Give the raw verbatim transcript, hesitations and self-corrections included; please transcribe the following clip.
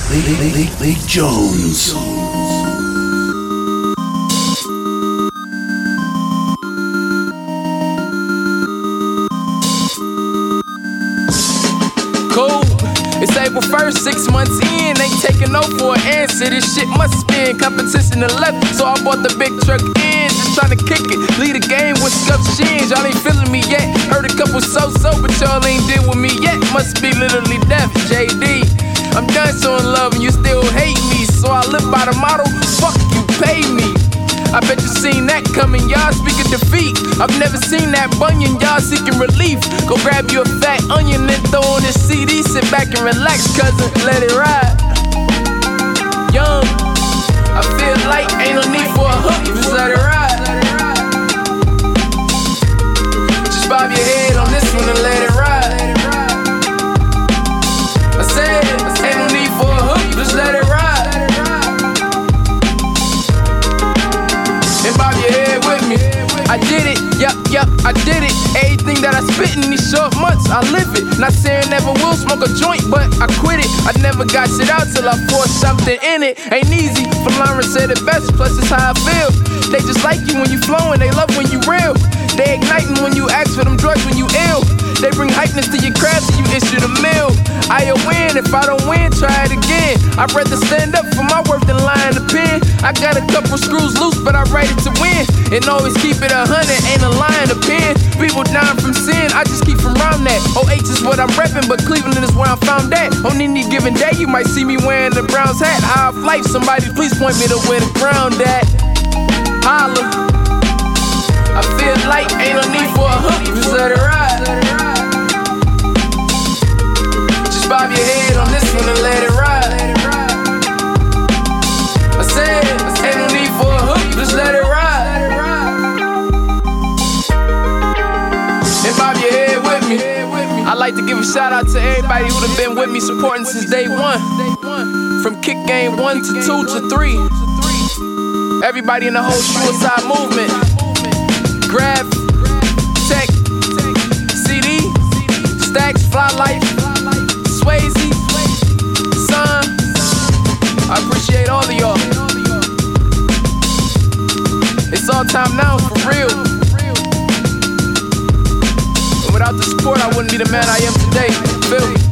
Lee, Lee, Lee, Lee Jones. Cool. It's April first, six months in, ain't taking no for an answer. This shit must spin, competition to left, so I bought the big truck in. Just tryna kick it, lead the game with scuffed shins. Y'all ain't feeling me yet, heard a couple so-so, but y'all ain't deal with me yet. Must be literally deaf, J D. I'm done so in love and you still hate me, so I live by the motto, fuck you, pay me. I bet you seen that coming, y'all speaking defeat. I've never seen that bunion, y'all seeking relief. Go grab you a fat onion and throw on this C D. Sit back and relax, cousin, let it ride. Young, I feel like ain't no need for a hook, just let it ride. Just bob your head on this one and let it ride. I said, ain't no need for a hook, just let it ride. Bob your head with me. I did it, yup, yup, I did it. Everything that I spit in these short months, I live it. Not saying never will smoke a joint, but I quit it. I never got shit out till I forced something in it. Ain't easy, for Lauren said it best, plus it's how I feel. They just like you when you flowing, they love when you real. They igniting when you ask for them drugs when you ill. They bring hypeness to your craft till you issue the meal. I'll win, if I don't win, try it again. I'd rather stand up for my worth than lie in the pen. I got a couple screws loose, but I write it to win. And always keep it a hundred, ain't a lie in the pen. People dying from sin, I just keep from around that. O H is what I'm reppin', but Cleveland is where I found that. On any given day, you might see me wearing the Browns hat. High off life, somebody please point me to where the ground at. Holla. I feel like ain't no need for a hook, just let it ride. Just bob your head on this one and let it ride. I said, ain't no need for a hook, just let it ride. And bob your head with me. I like to give a shout out to everybody who'd have been with me supporting since day one. From Kick Game one to two to three. Everybody in the whole suicide movement. Grab, Tech, C D, Stacks, Fly Life, Swayze, Son. I appreciate all of y'all. It's all time now, for real. And without the support, I wouldn't be the man I am today. Feel me?